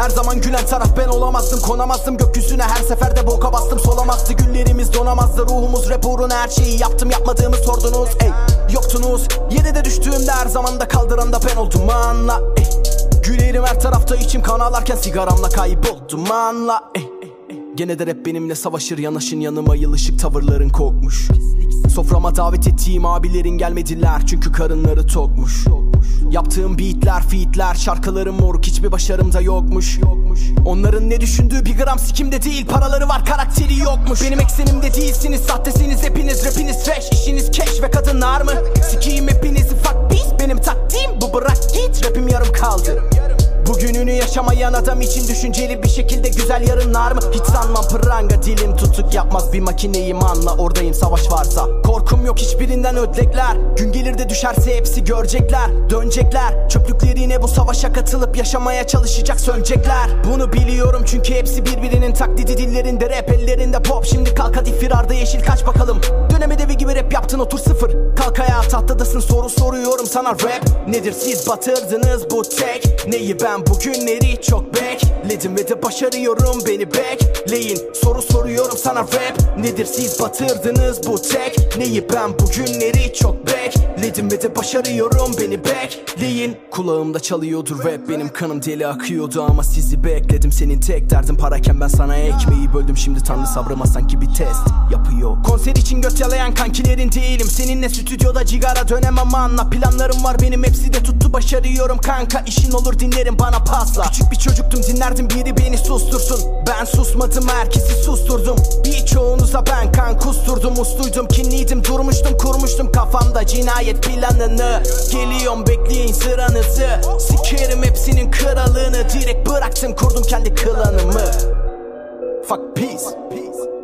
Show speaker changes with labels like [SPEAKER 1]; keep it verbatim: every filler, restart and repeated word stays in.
[SPEAKER 1] Her zaman gülen taraf ben olamazdım. Konamazdım gökyüzüne, her seferde boka bastım. Solamazdı güllerimiz, donamazdı ruhumuz. Rap uğruna her şeyi yaptım, yapmadığımı sordunuz. Ey yoktunuz yerde düştüğümde, her zaman da kaldıran da ben oldum anla. Ey gülerim her tarafta, içim kan ağlarken sigaramla kayboldum anla. Ey gene de rap benimle savaşır, yanaşın yanıma, yılışık tavırların kokmuş. Soframa davet ettiğim abilerin gelmediler, çünkü karınları tokmuş. Yaptığım beatler, featler, şarkılarım moruk, hiçbir başarımda yokmuş. Onların ne düşündüğü bir gram sikimde değil, paraları var karakteri yokmuş. Benim eksenimde değilsiniz, sahtesiniz hepiniz, rapiniz trash, işiniz cash ve kadınlar mı? Sikiyim hepinizi fuck beast, benim taktiğim bu, bırak git, rapim yarım kaldı. Bugününü yaşamayan adam için düşünceli bir şekilde güzel yarınlar mı? Hiç sanmam pranga, dilim tutuk yapmaz bir makineyim anla. Oradayım savaş varsa, korkum yok hiçbirinden ödlekler. Gün gelir de düşerse hepsi görecekler, dönecekler. Çöplüklerine bu savaşa katılıp yaşamaya çalışacak, sönecekler. Bunu biliyorum çünkü hepsi birbirinin taklidi, dillerinde rap, ellerinde pop. Şimdi kalk hadi firarda yeşil kaç bakalım. Döneme devi gibi rap yaptın, otur sıfır. Kalk ayağa, tahtadasın, soru soruyorum sana. Rap nedir, siz batırdınız bu tek. Neyi ben bugünleri çok bekledim ve de başarıyorum, beni bekleyin. Soru soruyorum sana. Rap nedir, siz batırdınız bu tek. Neyi ben bugünleri çok bekledim ve de başarıyorum, beni bekleyin. Kulağımda çalıyordur rap, benim kanım deli akıyordu ama sizi bekledim. Senin tek derdin parayken ben sana ekmeği böldüm. Şimdi tanrı sabrıma sanki bir test yapıyor. Konser için göt yalayan kankilerin değilim. Seninle stüdyoda cigara dönemem anla. Planlarım var benim, hepsi de tuttu, başarıyorum kanka. İşin olur dinlerim, bana pasla. Küçük bir çocuktum, dinlerdim biri beni sustursun. Ben susmadım, herkesi susturdum. Birçoğunuza ben kan kusturdum. Usluydum, kinliydim, durmuştum, kurmuştum kafamda cinayet planını. Geliyorum bekleyin sıranızı. Sikerim hepsinin kralını. Direkt bıraktım, kurdum kendi klanımı. Fuck peace.